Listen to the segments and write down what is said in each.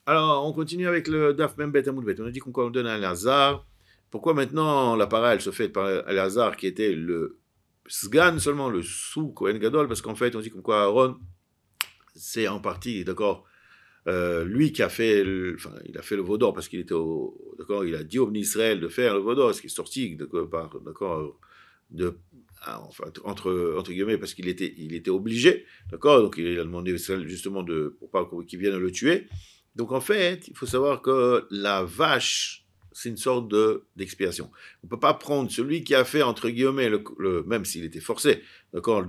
Alors, on continue avec le Daf Membet Amoud Bet. On a dit qu'on donne à Elazar. Pourquoi maintenant la para, elle se fait par Elazar, qui était le Sgan seulement, le sous Kohen Gadol, parce qu'en fait, on dit comme quoi Aaron, c'est en partie, d'accord, lui qui a fait, enfin, il a fait le Vaudor parce qu'il était d'accord, il a dit au Bnei Israël de faire le Vaudor, ce qui est sorti, d'accord, enfin, entre guillemets, parce qu'il était obligé, d'accord, donc il a demandé justement pour pas qu'il vienne le tuer. Donc en fait, il faut savoir que la vache, c'est une sorte d'expiation. On ne peut pas prendre celui qui a fait, entre guillemets, même s'il était forcé, d'accord,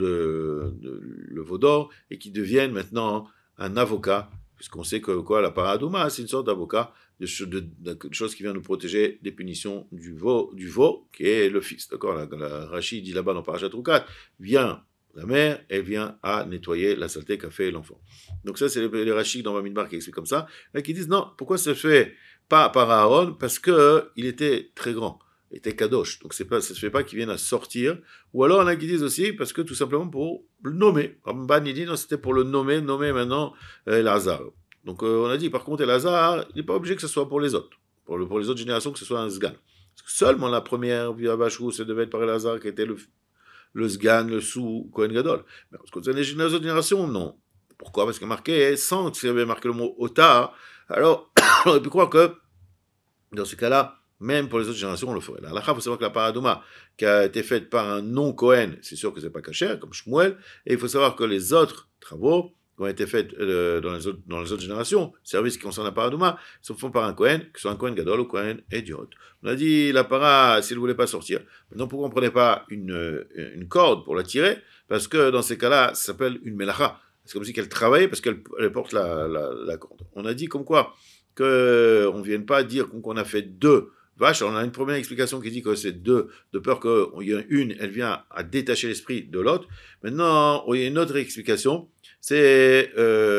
le Vaudor, et qui devienne maintenant un avocat, puisqu'on sait que quoi, la paradouma, c'est une sorte d'avocat, de chose qui vient nous protéger des punitions du veau qui est le fils. D'accord, la Rachid dit là-bas dans Parashat Rukat, vient la mère, elle vient à nettoyer la saleté qu'a fait l'enfant. Donc ça, c'est les Rachid dans Bamidbar qui expliquent comme ça, et qui disent non, pourquoi ça se fait pas par Aaron? Parce qu'il était très grand, il était kadosh, donc ça ne se fait pas qu'il vienne à sortir, ou alors on a qui disent aussi parce que tout simplement pour le nommer. Ramban il dit non, c'était pour le nommer maintenant Elazar. Donc on a dit par contre Elazar, il n'est pas obligé que ce soit pour les autres, pour les autres générations que ce soit un Sgan. Seulement la première Vachrou, ça devait être par Elazar qui était le Sgan, le sous Kohen Gadol. Mais en ce qui concerne les autres générations, non. Pourquoi? Parce qu'il y a marqué, sans qu'il y avait marqué le mot Ota, alors on aurait pu croire que dans ce cas-là, même pour les autres générations, on le ferait. La halakha, il faut savoir que la paradouma qui a été faite par un non-Kohen, c'est sûr que c'est pas caché, comme Shmuel, et il faut savoir que les autres travaux qui ont été faits dans les autres générations, services qui concernent la paradouma, se font par un Kohen, que ce soit un Kohen Gadol ou Kohen Idiot. On a dit, la para, s'il ne voulait pas sortir, maintenant pourquoi on ne prenait pas une corde pour la tirer? Parce que dans ces cas-là, ça s'appelle une melacha. C'est comme si qu'elle travaillait parce qu'elle porte la corde. On a dit comme quoi qu'on ne vienne pas dire qu'on a fait deux vaches. On a une première explication qui dit que c'est deux, de peur qu'il y en ait une, elle vient à détacher l'esprit de l'autre. Maintenant, il y a une autre explication, c'est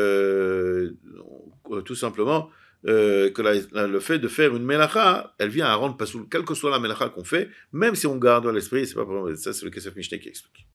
tout simplement que le fait de faire une melacha, elle vient à rendre pasoul, quelle que soit la melacha qu'on fait, même si on garde à l'esprit, c'est pas ça, c'est le Kesef Mishneh qui explique.